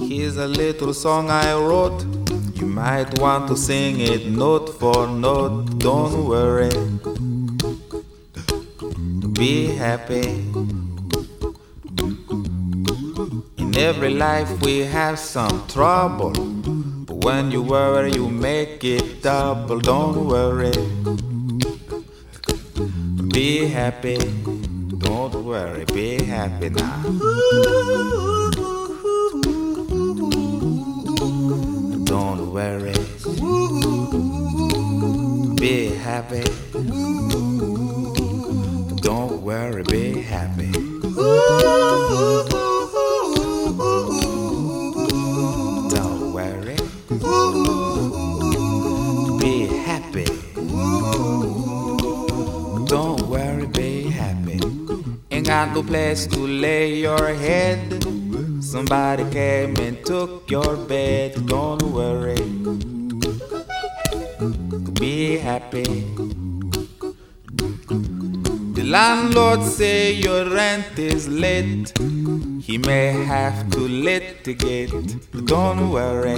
Here's a little song I wrote. You might want to sing it note for note. Don't worry, be happy. In every life we have some trouble, but when you worry you make it double. Don't worry, be happy. Don't worry, be happy now. Don't worry, be happy. Don't worry, be happy. Don't worry, be happy. Don't worry, be happy. Ain't got no place to lay your head. Somebody came and took your bed. Don't worry, be happy. The landlord say your rent is late. He may have to litigate. Don't worry,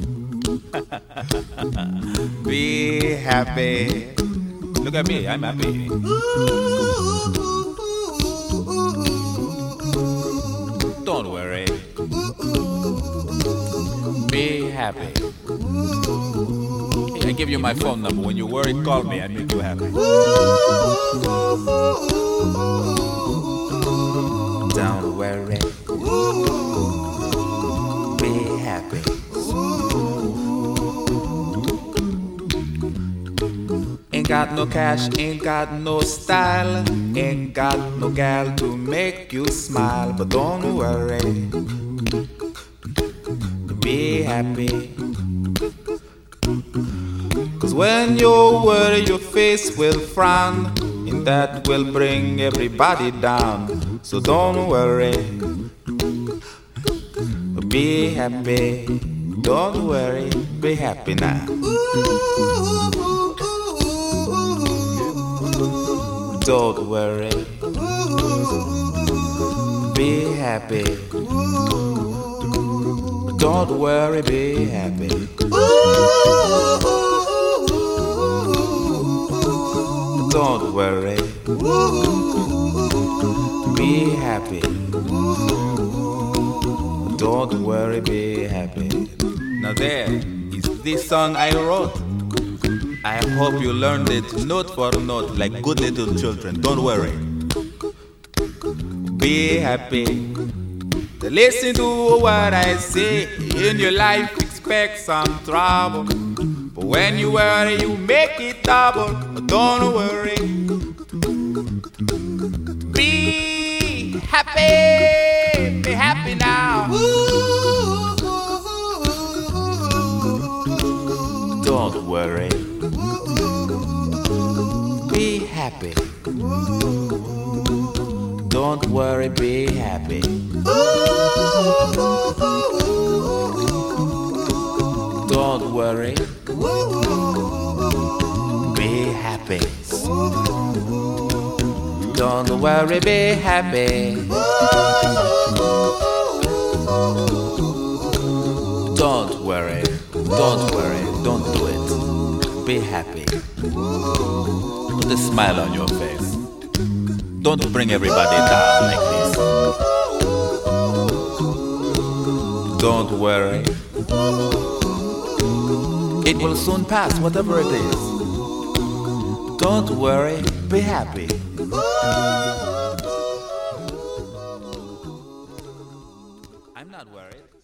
be happy. Look at me, I'm happy. Don't worry, be happy. I give you my phone number. When you worry, call me. I make you happy. Don't worry, be happy. Ain't got no cash, ain't got no style, ain't got no gal to make you smile. But don't worry, be happy. 'Cause when you worry your face will frown, and that will bring everybody down. So don't worry, be happy. Don't worry, be happy now. Don't worry, be happy. Don't worry, be happy. Don't worry, be happy. Don't worry, be happy. Now there is this song I wrote. I hope you learned it note for note like good little children. Don't worry, be happy. Listen to what I say. In your life expect some trouble, but when you worry you make it double. Don't worry, be happy. Be happy now. Don't worry, be happy. Don't worry, be happy. Don't worry, be happy. Don't worry, be happy. Don't worry, don't do it. Be happy. Put a smile on your face. Don't bring everybody down like this. Don't worry, it will soon pass, whatever it is. Don't worry, be happy. I'm not worried.